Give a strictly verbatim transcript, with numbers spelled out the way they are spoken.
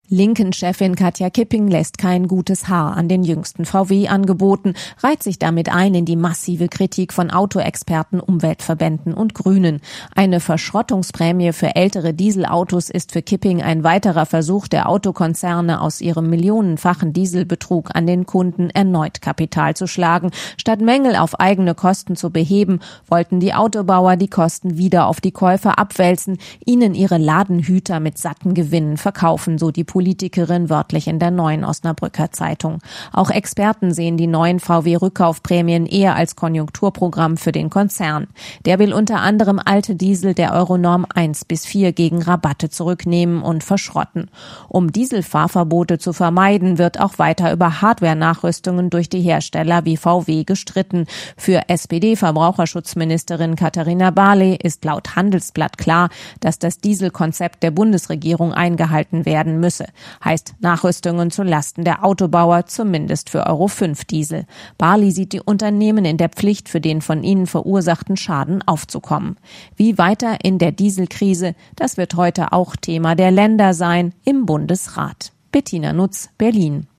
Linken-Chefin Katja Kipping lässt kein gutes Haar an den jüngsten V W-Angeboten, reiht sich damit ein in die massive Kritik von Autoexperten, Umweltverbänden und Grünen. Eine Verschrottungsprämie für ältere Dieselautos ist für Kipping ein weiterer Versuch der Autokonzerne, aus ihrem millionenfachen Dieselbetrug an den Kunden erneut Kapital zu schlagen. Statt Mängel auf eigene Kosten zu beheben, wollten die Autobauer die Kosten wieder auf die Käufer abwälzen, ihnen ihre Ladenhüter mit satten Gewinnen verkaufen, so die Politikerin wörtlich in der Neuen Osnabrücker Zeitung. Auch Experten sehen die neuen V W-Rückkaufprämien eher als Konjunkturprogramm für den Konzern. Der will unter anderem alte Diesel der Euronorm eins bis vier gegen Rabatte zurücknehmen und verschrotten. Um Dieselfahrverbote zu vermeiden, wird auch weiter über Hardware-Nachrüstungen durch die Hersteller wie V W gestritten. Für S P D-Verbraucherschutzministerin Katharina Barley ist laut Handelsblatt klar, dass das Dieselkonzept der Bundesregierung eingehalten werden müsse. Heißt Nachrüstungen zu Lasten der Autobauer, zumindest für Euro fünf Diesel. Barley sieht die Unternehmen in der Pflicht, für den von ihnen verursachten Schaden aufzukommen. Wie weiter in der Dieselkrise, das wird heute auch Thema der Länder sein im Bundesrat. Bettina Nutz, Berlin.